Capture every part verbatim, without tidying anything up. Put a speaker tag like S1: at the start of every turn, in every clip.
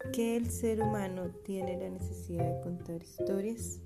S1: ¿Que el ser humano tiene la necesidad de contar historias?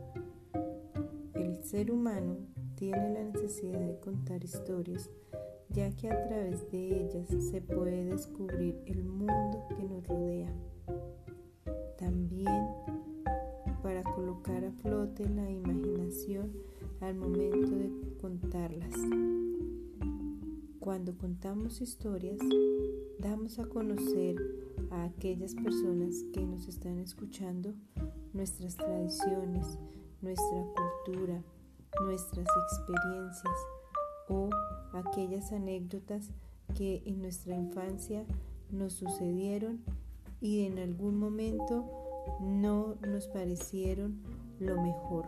S1: El ser humano tiene la necesidad de contar historias, ya que a través de ellas se puede descubrir el mundo que nos rodea. También para colocar a flote la imaginación al momento de contarlas. Cuando contamos historias, damos a conocer a aquellas personas que nos están escuchando nuestras tradiciones, nuestra cultura, nuestras experiencias o aquellas anécdotas que en nuestra infancia nos sucedieron y en algún momento no nos parecieron lo mejor.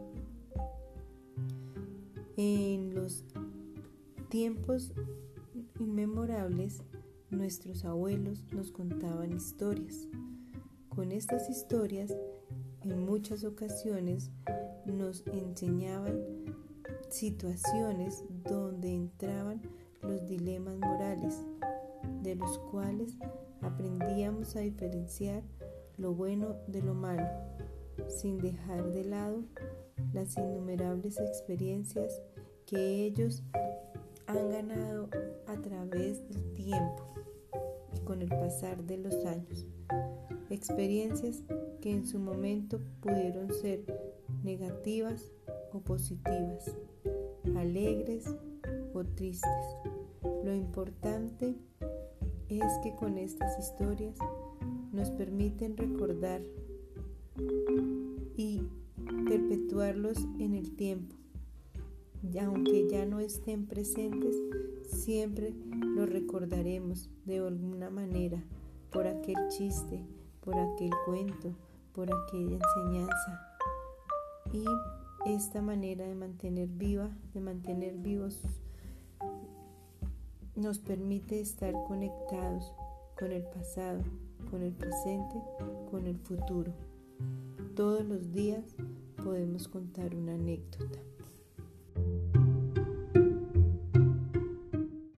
S1: En los tiempos inmemorables, nuestros abuelos nos contaban historias. Con estas historias, en muchas ocasiones, nos enseñaban situaciones donde entraban los dilemas morales, de los cuales aprendíamos a diferenciar lo bueno de lo malo, sin dejar de lado las innumerables experiencias que ellos han ganado a través del tiempo y con el pasar de los años. Experiencias que en su momento pudieron ser negativas o positivas, alegres o tristes. Lo importante es que con estas historias nos permiten recordar y perpetuarlos en el tiempo. Y aunque ya no estén presentes, siempre los recordaremos de alguna manera, por aquel chiste, por aquel cuento, por aquella enseñanza. Y esta manera de mantener viva, de mantener vivos, nos permite estar conectados con el pasado, con el presente, con el futuro. Todos los días podemos contar una anécdota.